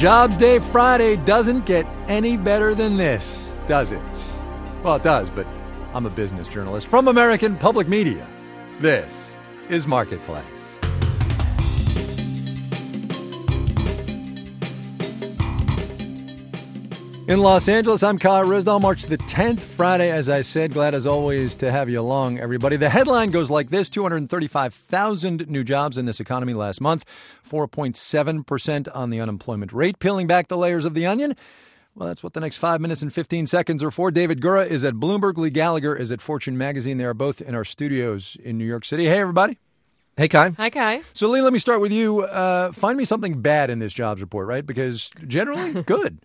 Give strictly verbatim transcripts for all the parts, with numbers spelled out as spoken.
Jobs Day Friday doesn't get any better than this, does it? Well, it does, but I'm a business journalist from American Public Media. This is Marketplace. In Los Angeles, I'm Kyle Risdall, March the tenth, Friday, as I said. Glad, as always, to have you along, everybody. The headline goes like this: two hundred thirty-five thousand new jobs in this economy last month, four point seven percent on the unemployment rate. Peeling back the layers of the onion, well, that's what the next five minutes and fifteen seconds are for. David Gura is at Bloomberg. Lee Gallagher is at Fortune Magazine. They are both in our studios in New York City. Hey, everybody. Hey, Kai. Hi, Kai. So, Lee, let me start with you. Uh, find me something bad in this jobs report, right? Because generally, good.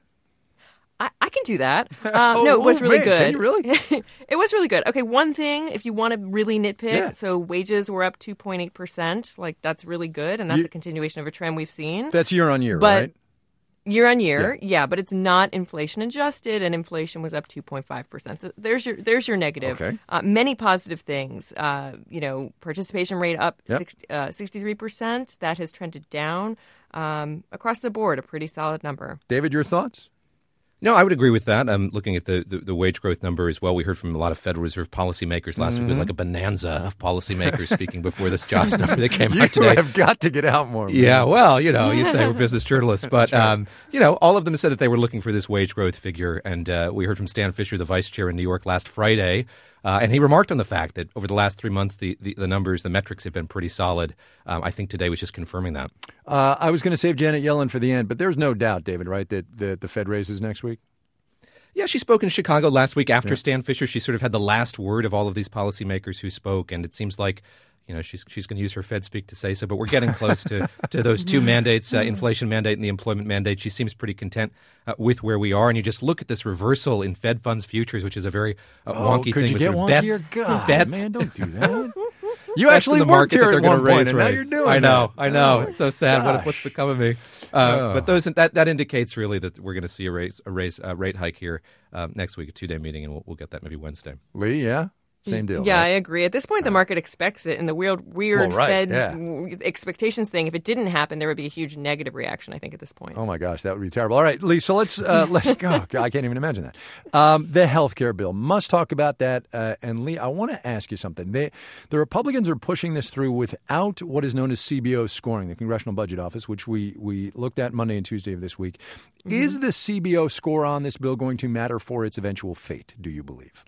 I, I can do that. Uh, oh, no, it was oh, really man, good. Can you really? It was really good. Okay, one thing, if you want to really nitpick, Yeah. so wages were up two point eight percent. Like, that's really good, and that's You- a continuation of a trend we've seen. That's year on year, But- right? Year on year, yeah. yeah, but it's not inflation adjusted, and inflation was up two point five percent. So there's your there's your negative. Okay. Uh, many positive things. Uh, you know, participation rate up Yep. six, uh, sixty-three percent. That has trended down um, across the board. A pretty solid number. David, your thoughts? No, I would agree with that. I'm looking at the, the, the wage growth number as well. We heard from a lot of Federal Reserve policymakers last Mm-hmm. week. It was like a bonanza of policymakers speaking before this jobs number that came You out today. have got to get out more. Man. Yeah, well, you know, you say we're business journalists, but, um, you know, all of them said that they were looking for this wage growth figure. And uh, we heard from Stan Fisher, the vice chair in New York last Friday, uh, and he remarked on the fact that over the last three months, the, the, the numbers, the metrics have been pretty solid. Um, I think today was just confirming that. Uh, I was going to save Janet Yellen for the end, but there's no doubt, David, right, that the, the Fed raises next week? Yeah, she spoke in Chicago last week after Yeah. Stan Fisher. She sort of had the last word of all of these policymakers who spoke, and it seems like, you know, she's she's going to use her Fed speak to say so. But we're getting close to, to those two mandates, uh, inflation mandate and the employment mandate. She seems pretty content uh, with where we are. And you just look at this reversal in Fed funds futures, which is a very uh, Oh, wonky could thing. you with get sort of wonkier? bets, God, bets. man, don't do that. You Bets actually in the worked market that here they're at gonna one point, raise and now rates. you're doing I know, that. I know. Oh, It's so sad. What, gosh. what's become of me? Uh, Oh. But those that that indicates really that we're going to see a raise a raise uh, rate hike here uh, next week, a two day meeting, and we'll, we'll get that maybe Wednesday. Lee, yeah? Same deal. Yeah, right? I agree. At this point, the market expects it, and the weird, weird Well, right, Fed yeah. w- expectations thing. If it didn't happen, there would be a huge negative reaction. I think at this point. Oh, my gosh, that would be terrible. All right, Lee, so let's uh, let's go. Oh, God, I can't even imagine that. Um, the health care bill. Must talk about that. Uh, and, Lee, I want to ask you something. They, the Republicans are pushing this through without what is known as C B O scoring, the Congressional Budget Office, which we, we looked at Monday and Tuesday of this week. Mm-hmm. Is the C B O score on this bill going to matter for its eventual fate, do you believe?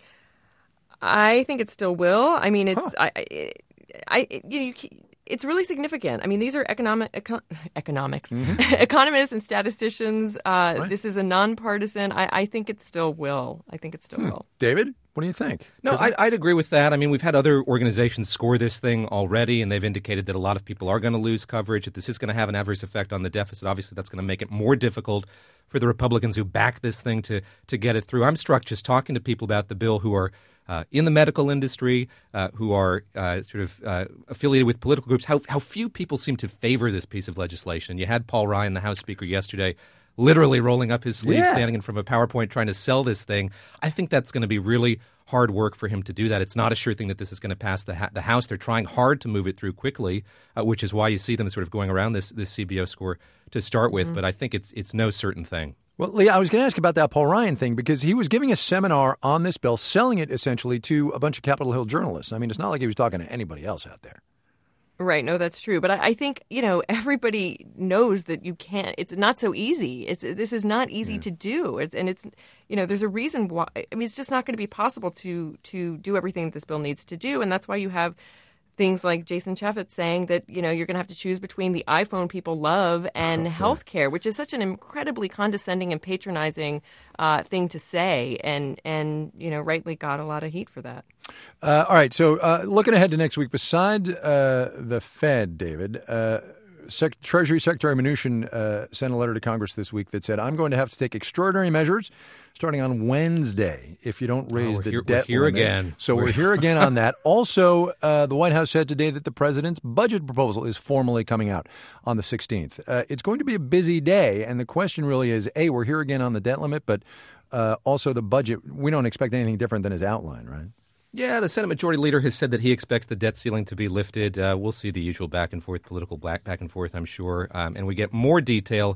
I think it still will. I mean, it's Huh. I, I, I you, you, it's really significant. I mean, these are economic econ, economics, economists and statisticians. Uh, Right. This is a nonpartisan. I, I think it still will. I think it still will. David, what do you think? No, I'd, I'd agree with that. I mean, we've had other organizations score this thing already, and they've indicated that a lot of people are going to lose coverage, that this is going to have an adverse effect on the deficit. Obviously, that's going to make it more difficult for the Republicans who back this thing to, to get it through. I'm struck just talking to people about the bill who are uh, in the medical industry, uh, who are uh, sort of uh, affiliated with political groups, how, how few people seem to favor this piece of legislation. You had Paul Ryan, the House Speaker, yesterday, literally rolling up his sleeves, Yeah. standing in front of a PowerPoint trying to sell this thing. I think that's going to be really hard work for him to do that. It's not a sure thing that this is going to pass the, ha- the House. They're trying hard to move it through quickly, uh, which is why you see them sort of going around this, this C B O score to start with. But I think it's it's no certain thing. Well, Lee, I was going to ask about that Paul Ryan thing because he was giving a seminar on this bill, selling it essentially to a bunch of Capitol Hill journalists. I mean, it's not like he was talking to anybody else out there. Right. No, that's true. But I, I think, you know, everybody knows that you can't, it's not so easy. It's This is not easy to do. It's, and it's, you know, there's a reason why, I mean, it's just not going to be possible to to do everything that this bill needs to do. And that's why you have things like Jason Chaffetz saying that, you know, you're going to have to choose between the iPhone people love and health care, which is such an incredibly condescending and patronizing uh, thing to say. And, and, you know, rightly got a lot of heat for that. Uh, all right. So uh, looking ahead to next week, beside uh, the Fed, David, uh, Sec- Treasury Secretary Mnuchin uh, sent a letter to Congress this week that said, I'm going to have to take extraordinary measures starting on Wednesday if you don't raise we're the here- we're debt here limit. again. So we're, We're- here again on that. Also, uh, the White House said today that the president's budget proposal is formally coming out on the sixteenth. Uh, it's going to be a busy day, and the question really is, A, we're here again on the debt limit, but uh, also the budget. We don't expect anything different than his outline, right? Yeah, the Senate Majority Leader has said that he expects the debt ceiling to be lifted. Uh, we'll see the usual back and forth, political back, back and forth, I'm sure. Um, and we get more detail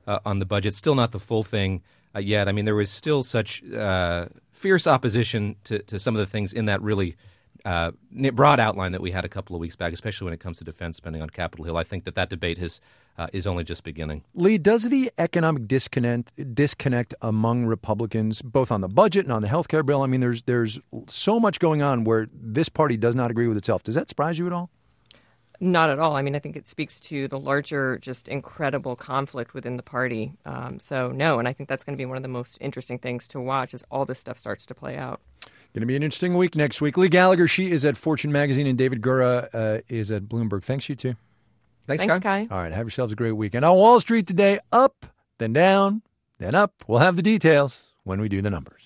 uh, on the budget. Still not the full thing uh, yet. I mean, there was still such uh, fierce opposition to, to some of the things in that really uh, broad outline that we had a couple of weeks back, especially when it comes to defense spending on Capitol Hill. I think that that debate has uh, is only just beginning. Lee, does the economic disconnect disconnect among Republicans, both on the budget and on the health care bill? I mean, there's there's so much going on where this party does not agree with itself. Does that surprise you at all? Not at all. I mean, I think it speaks to the larger, just incredible conflict within the party. Um, so, no, and I think that's going to be one of the most interesting things to watch as all this stuff starts to play out. Going to be an interesting week next week. Lee Gallagher, she is at Fortune Magazine, and David Gura uh, is at Bloomberg. Thanks, you two. Thanks, Thanks Kai. Kai. All right, have yourselves a great weekend. On Wall Street today, up, then down, then up. We'll have the details when we do the numbers.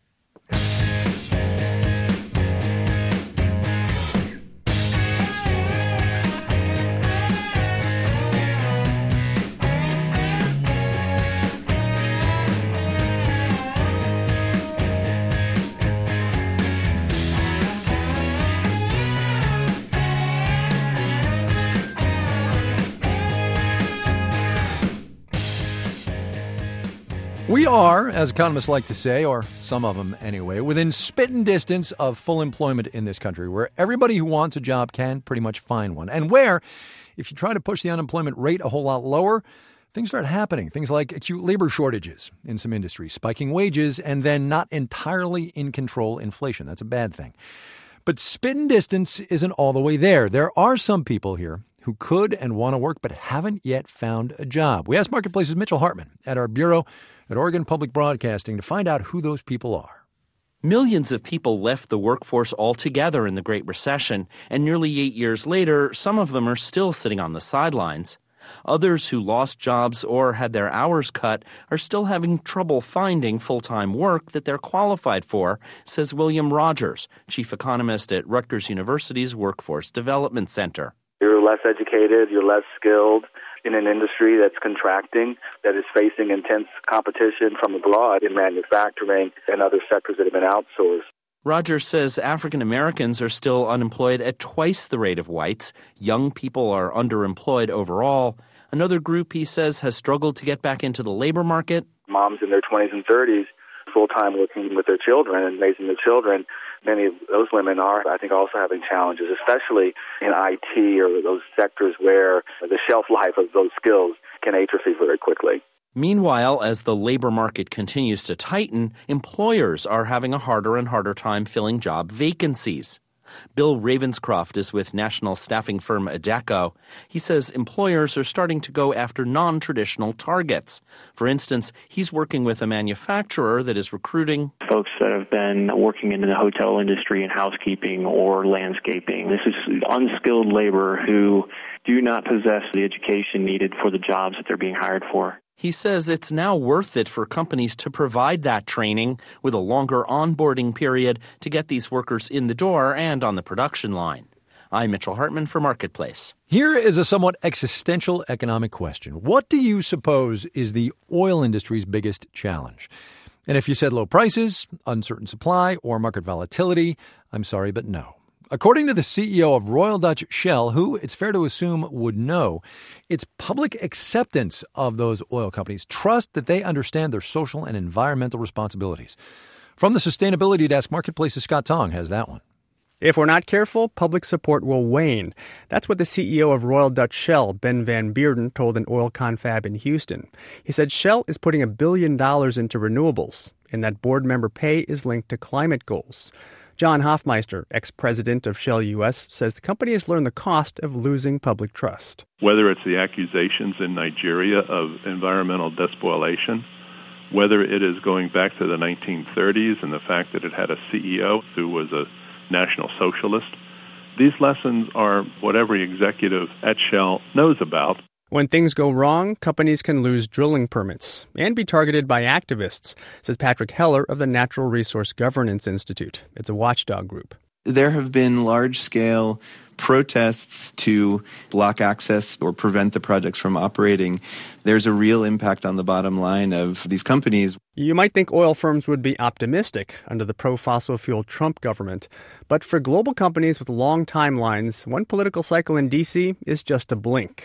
We are, as economists like to say, or some of them anyway, within spitting distance of full employment in this country, where everybody who wants a job can pretty much find one. And where, if you try to push the unemployment rate a whole lot lower, things start happening. Things like acute labor shortages in some industries, spiking wages, and then not entirely in control inflation. That's a bad thing. But spitting distance isn't all the way there. There are some people here who could and want to work but haven't yet found a job. We asked Marketplace's Mitchell Hartman at our bureau at Oregon Public Broadcasting to find out who those people are. Millions of people left the workforce altogether in the Great Recession, and nearly eight years later, some of them are still sitting on the sidelines. Others who lost jobs or had their hours cut are still having trouble finding full-time work that they're qualified for, says William Rogers, chief economist at Rutgers University's Workforce Development Center. You're less educated, you're less skilled in an industry that's contracting, that is facing intense competition from abroad in manufacturing and other sectors that have been outsourced. Rogers says African Americans are still unemployed at twice the rate of whites. Young people are underemployed overall. Another group, he says, has struggled to get back into the labor market. Moms in their twenties and thirties, full-time working with their children and raising their children. Many of those women are, I think, also having challenges, especially in I T or those sectors where the shelf life of those skills can atrophy very quickly. Meanwhile, as the labor market continues to tighten, employers are having a harder and harder time filling job vacancies. Bill Ravenscroft is with national staffing firm Adecco. He says employers are starting to go after non-traditional targets. For instance, he's working with a manufacturer that is recruiting folks that have been working in the hotel industry and housekeeping or landscaping. This is unskilled labor who do not possess the education needed for the jobs that they're being hired for. He says it's now worth it for companies to provide that training with a longer onboarding period to get these workers in the door and on the production line. I'm Mitchell Hartman for Marketplace. Here is a somewhat existential economic question. What do you suppose is the oil industry's biggest challenge? And if you said low prices, uncertain supply, or market volatility, I'm sorry, but no. According to the C E O of Royal Dutch Shell, who it's fair to assume would know, it's public acceptance of those oil companies, trust that they understand their social and environmental responsibilities. From the Sustainability Desk, Marketplace's Scott Tong has that one. If we're not careful, public support will wane. That's what the C E O of Royal Dutch Shell, Ben Van Beerden, told an oil confab in Houston. He said Shell is putting a billion dollars into renewables, and that board member pay is linked to climate goals. John Hofmeister, ex-president of Shell U S, says the company has learned the cost of losing public trust. Whether it's the accusations in Nigeria of environmental despoilation, whether it is going back to the nineteen thirties and the fact that it had a C E O who was a national socialist, these lessons are what every executive at Shell knows about. When things go wrong, companies can lose drilling permits and be targeted by activists, says Patrick Heller of the Natural Resource Governance Institute. It's a watchdog group. There have been large-scale protests to block access or prevent the projects from operating. There's a real impact on the bottom line of these companies. You might think oil firms would be optimistic under the pro-fossil fuel Trump government. But for global companies with long timelines, one political cycle in D C is just a blink.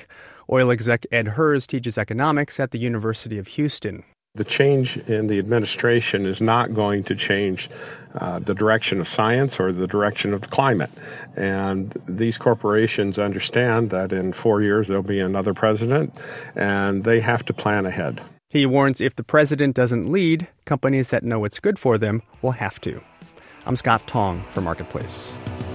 Oil exec Ed Hers teaches economics at the University of Houston. The change in the administration is not going to change uh, the direction of science or the direction of the climate. And these corporations understand that in four years there'll be another president, and they have to plan ahead. He warns if the president doesn't lead, companies that know what's good for them will have to. I'm Scott Tong for Marketplace.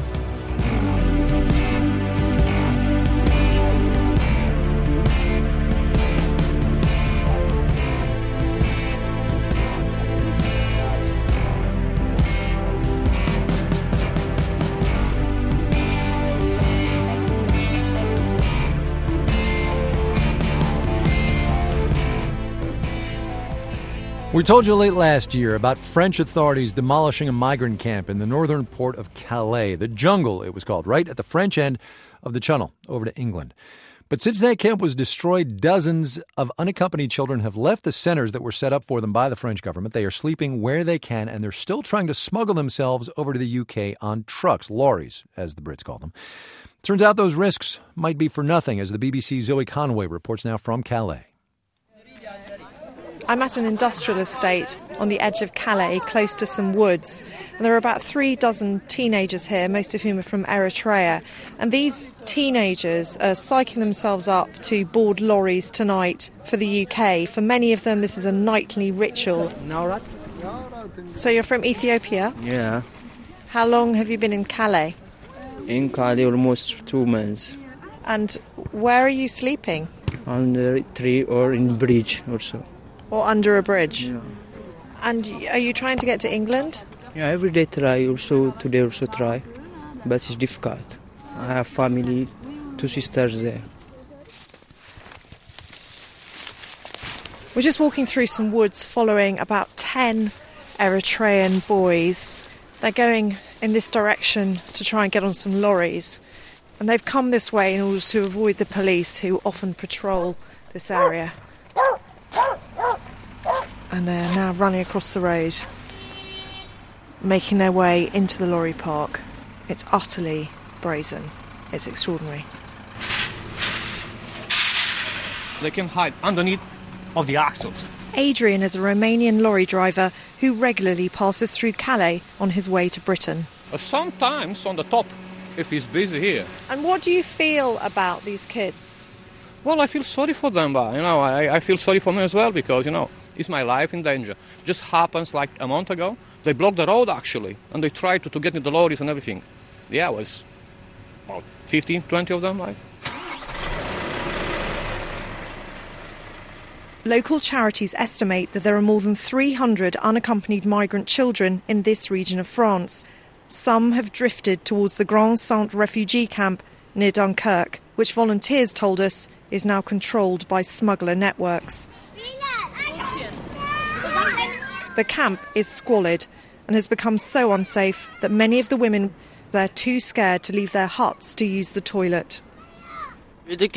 We told you late last year about French authorities demolishing a migrant camp in the northern port of Calais, the jungle it was called, right at the French end of the Channel over to England. But since that camp was destroyed, dozens of unaccompanied children have left the centers that were set up for them by the French government. They are sleeping where they can, and they're still trying to smuggle themselves over to the U K on trucks, lorries, as the Brits call them. Turns out those risks might be for nothing, as the B B C's Zoe Conway reports now from Calais. I'm at an industrial estate on the edge of Calais, close to some woods. And there are about three dozen teenagers here, most of whom are from Eritrea. And these teenagers are psyching themselves up to board lorries tonight for the U K. For many of them, this is a nightly ritual. So you're from Ethiopia? Yeah. How long have you been in Calais? In Calais almost two months. And where are you sleeping? On the tree or in bridge or so. Or under a bridge? Yeah. And are you trying to get to England? Yeah, every day try, also today also try, but it's difficult. I have family, two sisters there. We're just walking through some woods following about ten Eritrean boys. They're going in this direction to try and get on some lorries. And they've come this way in order to avoid the police who often patrol this area. And they're now running across the road, making their way into the lorry park. It's utterly brazen. It's extraordinary. They can hide underneath of the axles. Adrian is a Romanian lorry driver who regularly passes through Calais on his way to Britain. Uh, sometimes on the top, if he's busy here. And what do you feel about these kids? Well, I feel sorry for them, but, you know, I, I feel sorry for me as well because, you know, it's my life in danger. Just happens like a month ago. They blocked the road, actually, and they tried to, to get in the lorries and everything. Yeah, it was about fifteen, twenty of them, like. Local charities estimate that there are more than three hundred unaccompanied migrant children in this region of France. Some have drifted towards the Grand Centre refugee camp near Dunkirk, which volunteers told us is now controlled by smuggler networks. The camp is squalid and has become so unsafe that many of the women, they're too scared to leave their huts to use the toilet. The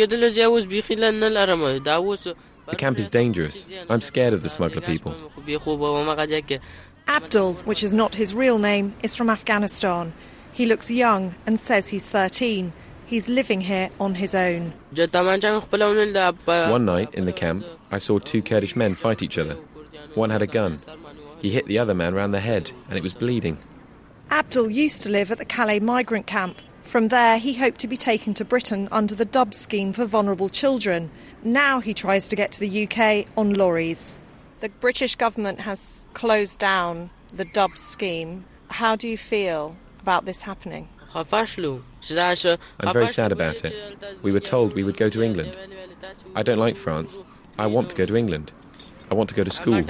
camp is dangerous. I'm scared of the smuggler people. Abdul, which is not his real name, is from Afghanistan. He looks young and says he's thirteen. He's living here on his own. One night in the camp, I saw two Kurdish men fight each other. One had a gun. He hit the other man round the head, and it was bleeding. Abdul used to live at the Calais migrant camp. From there, he hoped to be taken to Britain under the D U B scheme for vulnerable children. Now he tries to get to the U K on lorries. The British government has closed down the D U B scheme. How do you feel about this happening? I'm very sad about it. We were told we would go to England. I don't like France. I want to go to England. I want to go to school.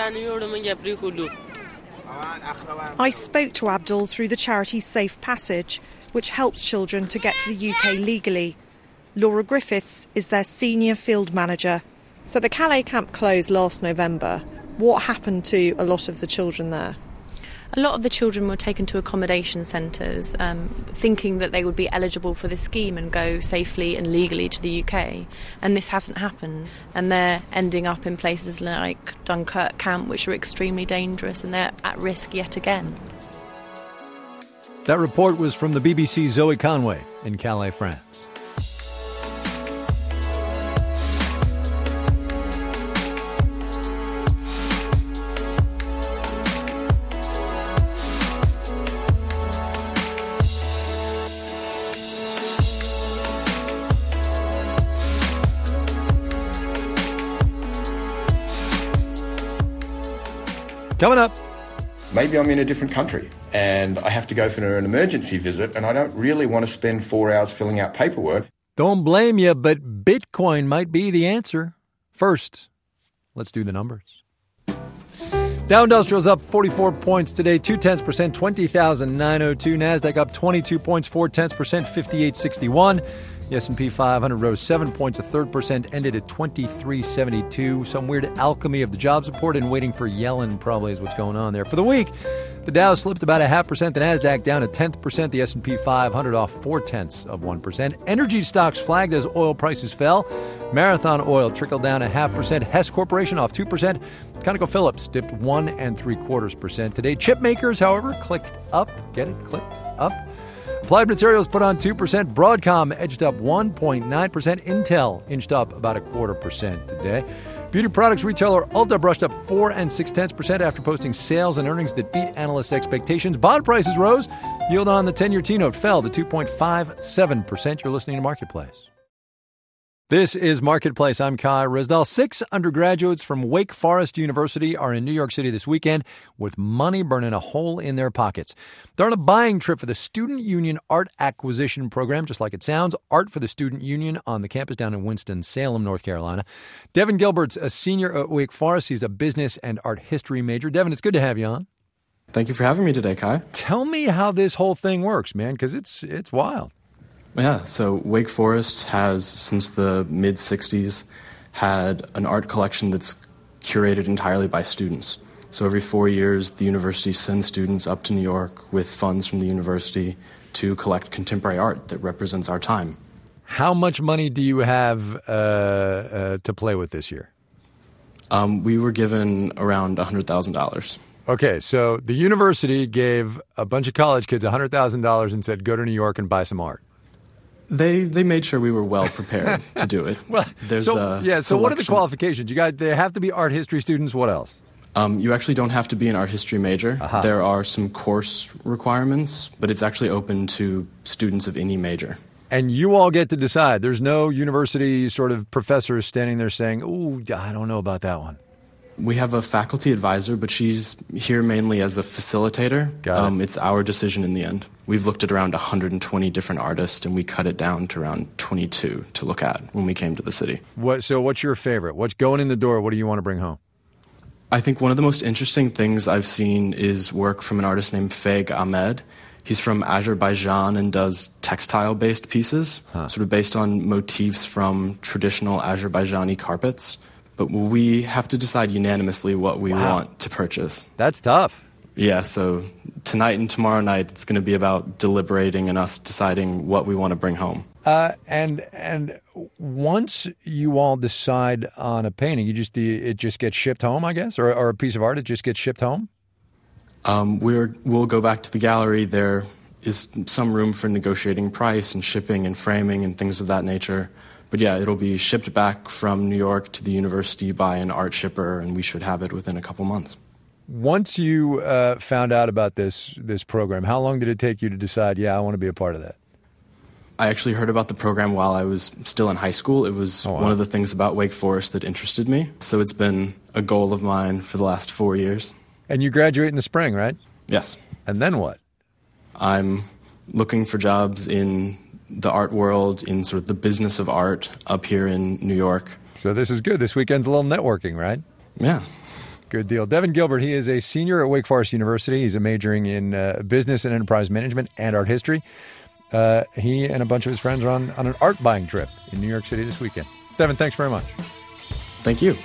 I spoke to Abdul through the charity Safe Passage, which helps children to get to the U K legally. Laura Griffiths is their senior field manager. So the Calais camp closed last November. What happened to a lot of the children there? A lot of the children were taken to accommodation centres, um, thinking that they would be eligible for the scheme and go safely and legally to the U K. And this hasn't happened. And they're ending up in places like Dunkirk camp, which are extremely dangerous, and they're at risk yet again. That report was from the B B C's Zoe Conway in Calais, France. Coming up. Maybe I'm in a different country and I have to go for an emergency visit and I don't really want to spend four hours filling out paperwork. Don't blame you, but Bitcoin might be the answer. First, let's do the numbers. Dow Industrial's up forty-four points today, two-tenths percent, twenty thousand nine hundred two. NASDAQ up twenty-two points, four-tenths percent, fifty-eight sixty-one. The S and P five hundred rose seven points, a third percent, ended at twenty-three seventy-two. Some weird alchemy of the jobs report and waiting for Yellen probably is what's going on there. For the week, the Dow slipped about a half percent, the NASDAQ down a tenth percent, the S and P five hundred off four-tenths of one percent. Energy stocks flagged as oil prices fell. Marathon Oil trickled down a half percent. Hess Corporation off two percent. ConocoPhillips dipped one and three quarters percent today. Chip makers, however, clicked up. Get it? Clicked up. Applied Materials put on two percent. Broadcom edged up one point nine percent. Intel inched up about a quarter percent today. Beauty products retailer Ulta brushed up four and six tenths percent after posting sales and earnings that beat analysts' expectations. Bond prices rose. Yield on the ten-year T-note fell to two point five seven percent. You're listening to Marketplace. This is Marketplace. I'm Kai Risdal. Six undergraduates from Wake Forest University are in New York City this weekend with money burning a hole in their pockets. They're on a buying trip for the Student Union Art Acquisition Program, just like it sounds. Art for the Student Union on the campus down in Winston-Salem, North Carolina. Devin Gilbert's a senior at Wake Forest. He's a business and art history major. Devin, it's good to have you on. Thank you for having me today, Kai. Tell me how this whole thing works, man, because it's it's wild. Yeah, so Wake Forest has, since the mid-sixties, had an art collection that's curated entirely by students. So every four years, the university sends students up to New York with funds from the university to collect contemporary art that represents our time. How much money do you have uh, uh, to play with this year? Um, we were given around one hundred thousand dollars. Okay, so the university gave a bunch of college kids one hundred thousand dollars and said, go to New York and buy some art. They they made sure we were well prepared to do it. Well, There's so, a yeah. So what are the selection. qualifications? You got they have to be art history students. What else? Um, you actually don't have to be an art history major. Uh-huh. There are some course requirements, but it's actually open to students of any major. And you all get to decide. There's no university sort of professors standing there saying, "Ooh, I don't know about that one." We have a faculty advisor, but she's here mainly as a facilitator. Got it. Um, it's our decision in the end. We've looked at around one hundred twenty different artists, and we cut it down to around twenty-two to look at when we came to the city. What? So what's your favorite? What's going in the door? What do you want to bring home? I think one of the most interesting things I've seen is work from an artist named Faig Ahmed. He's from Azerbaijan and does textile-based pieces, huh. sort of based on motifs from traditional Azerbaijani carpets. But we have to decide unanimously what we wow. want to purchase. That's tough. Yeah, so tonight and tomorrow night, it's going to be about deliberating and us deciding what we want to bring home. Uh, and and once you all decide on a painting, you just it just gets shipped home, I guess, or, or a piece of art, it just gets shipped home? Um, we're, we'll go back to the gallery. There is some room for negotiating price and shipping and framing and things of that nature. But yeah, it'll be shipped back from New York to the university by an art shipper, and we should have it within a couple months. Once you uh, found out about this this program, how long did it take you to decide, yeah, I want to be a part of that? I actually heard about the program while I was still in high school. It was oh, wow. one of the things about Wake Forest that interested me. So it's been a goal of mine for the last four years. And you graduate in the spring, right? Yes. And then what? I'm looking for jobs in the art world, in sort of the business of art up here in New York. So this is good. This weekend's a little networking, right? Yeah. Good deal. Devin Gilbert, he is a senior at Wake Forest University. He's a majoring in uh, business and enterprise management and art history. Uh, he and a bunch of his friends are on, on an art buying trip in New York City this weekend. Devin, thanks very much. Thank you.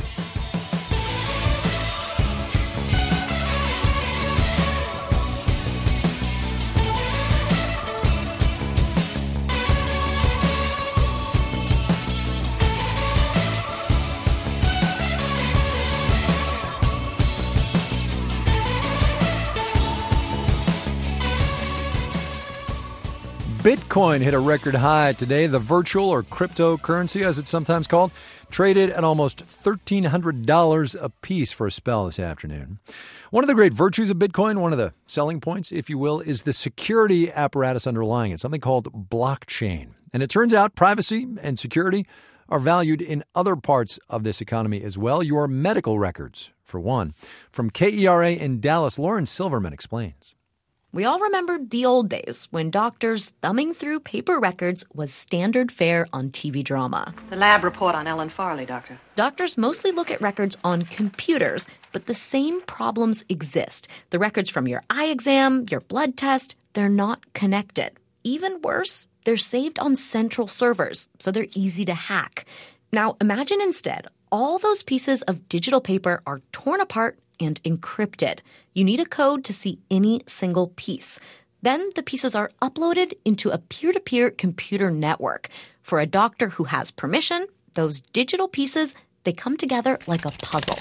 Bitcoin hit a record high today. The virtual or cryptocurrency, as it's sometimes called, traded at almost thirteen hundred dollars a piece for a spell this afternoon. One of the great virtues of Bitcoin, one of the selling points, if you will, is the security apparatus underlying it, something called blockchain. And it turns out privacy and security are valued in other parts of this economy as well. Your medical records, for one. From K E R A in Dallas, Lauren Silverman explains. We all remember the old days when doctors thumbing through paper records was standard fare on T V drama. The lab report on Ellen Farley, Doctor. Doctors mostly look at records on computers, but the same problems exist. The records from your eye exam, your blood test, they're not connected. Even worse, they're saved on central servers, so they're easy to hack. Now, imagine instead all those pieces of digital paper are torn apart and encrypted. You need a code to see any single piece. Then the pieces are uploaded into a peer-to-peer computer network. For a doctor who has permission, those digital pieces, they come together like a puzzle.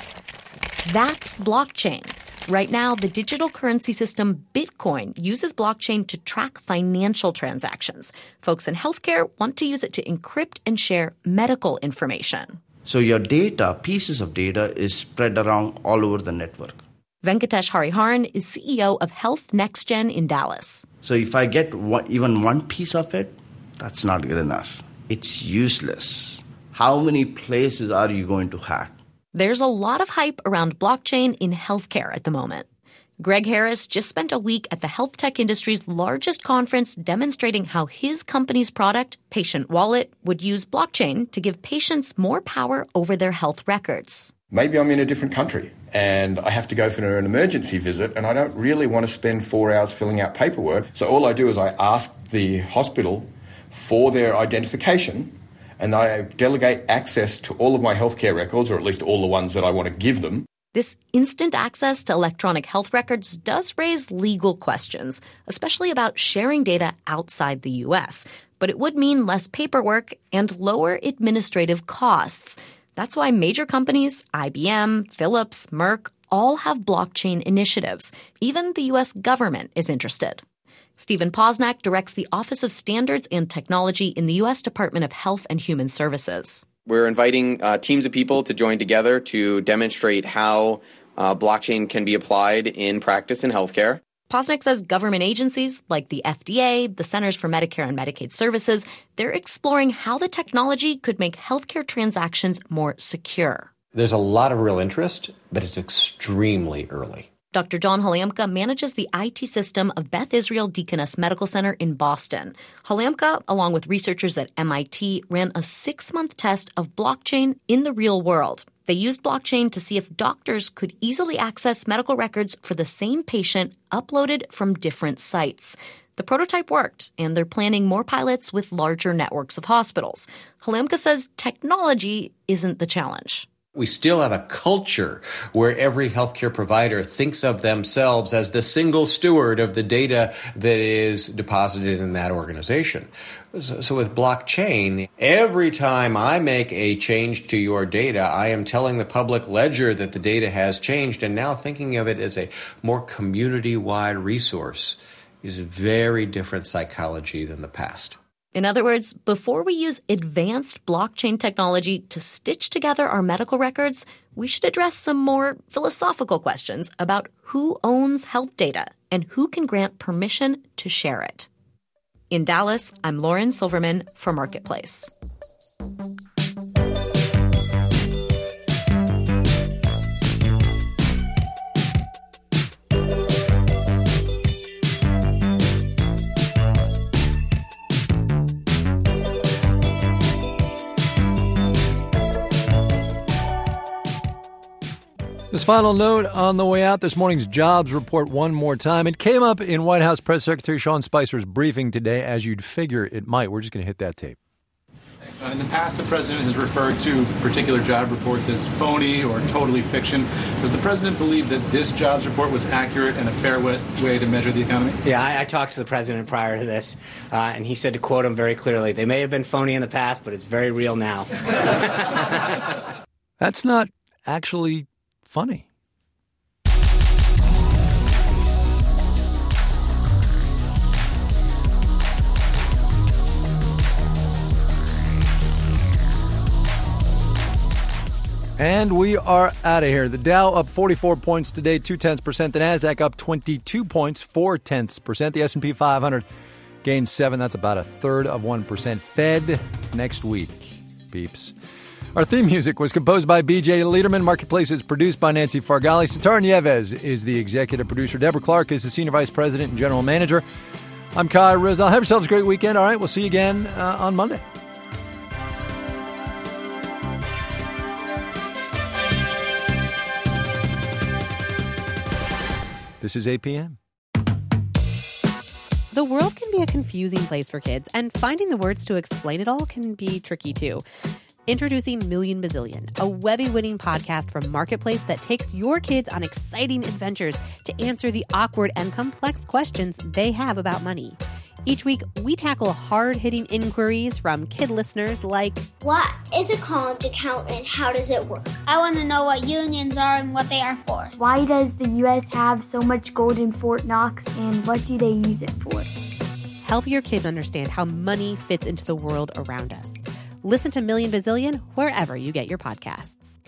That's blockchain. Right now, the digital currency system Bitcoin uses blockchain to track financial transactions. Folks in healthcare want to use it to encrypt and share medical information. So your data, pieces of data, is spread around all over the network. Venkatesh Hariharan is C E O of Health NextGen in Dallas. So if I get one, even one piece of it, that's not good enough. It's useless. How many places are you going to hack? There's a lot of hype around blockchain in healthcare at the moment. Greg Harris just spent a week at the health tech industry's largest conference demonstrating how his company's product, Patient Wallet, would use blockchain to give patients more power over their health records. Maybe I'm in a different country and I have to go for an emergency visit and I don't really want to spend four hours filling out paperwork. So all I do is I ask the hospital for their identification and I delegate access to all of my healthcare records, or at least all the ones that I want to give them. This instant access to electronic health records does raise legal questions, especially about sharing data outside the U S. But it would mean less paperwork and lower administrative costs. That's why major companies, I B M, Philips, Merck, all have blockchain initiatives. Even the U S government is interested. Stephen Posnack directs the Office of Standards and Technology in the U S Department of Health and Human Services. We're inviting uh, teams of people to join together to demonstrate how uh, blockchain can be applied in practice in healthcare. Posnack says government agencies like the F D A, the Centers for Medicare and Medicaid Services, they're exploring how the technology could make healthcare transactions more secure. There's a lot of real interest, but it's extremely early. Doctor John Halamka manages the I T system of Beth Israel Deaconess Medical Center in Boston. Halamka, along with researchers at M I T, ran a six-month test of blockchain in the real world. They used blockchain to see if doctors could easily access medical records for the same patient uploaded from different sites. The prototype worked, and they're planning more pilots with larger networks of hospitals. Halamka says technology isn't the challenge. We still have a culture where every healthcare provider thinks of themselves as the single steward of the data that is deposited in that organization. So, so with blockchain, every time I make a change to your data, I am telling the public ledger that the data has changed, and now thinking of it as a more community-wide resource is a very different psychology than the past. In other words, before we use advanced blockchain technology to stitch together our medical records, we should address some more philosophical questions about who owns health data and who can grant permission to share it. In Dallas, I'm Lauren Silverman for Marketplace. This final note on the way out, this morning's jobs report one more time. It came up in White House Press Secretary Sean Spicer's briefing today, as you'd figure it might. We're just going to hit that tape. In the past, the president has referred to particular job reports as phony or totally fiction. Does the president believe that this jobs report was accurate and a fair way, way to measure the economy? Yeah, I, I talked to the president prior to this, uh, and he said, to quote him very clearly, they may have been phony in the past, but it's very real now. That's not actually funny. And we are out of here. The Dow up forty-four points today, two tenths percent. The Nasdaq up twenty-two points, four tenths percent. The S and P five hundred gained seven. That's about a third of one percent. Fed next week. peeps. Our theme music was composed by B J Liederman. Marketplace is produced by Nancy Fargali. Sitar Nieves is the executive producer. Deborah Clark is the senior vice president and general manager. I'm Kai Ryssdal. Have yourselves a great weekend. All right, we'll see you again uh, on Monday. This is eight p.m. The world can be a confusing place for kids, and finding the words to explain it all can be tricky, too. Introducing Million Bazillion, a Webby-winning podcast from Marketplace that takes your kids on exciting adventures to answer the awkward and complex questions they have about money. Each week, we tackle hard-hitting inquiries from kid listeners like, what is a college account and how does it work? I want to know what unions are and what they are for. Why does the U S have so much gold in Fort Knox and what do they use it for? Help your kids understand how money fits into the world around us. Listen to Million Bazillion wherever you get your podcasts.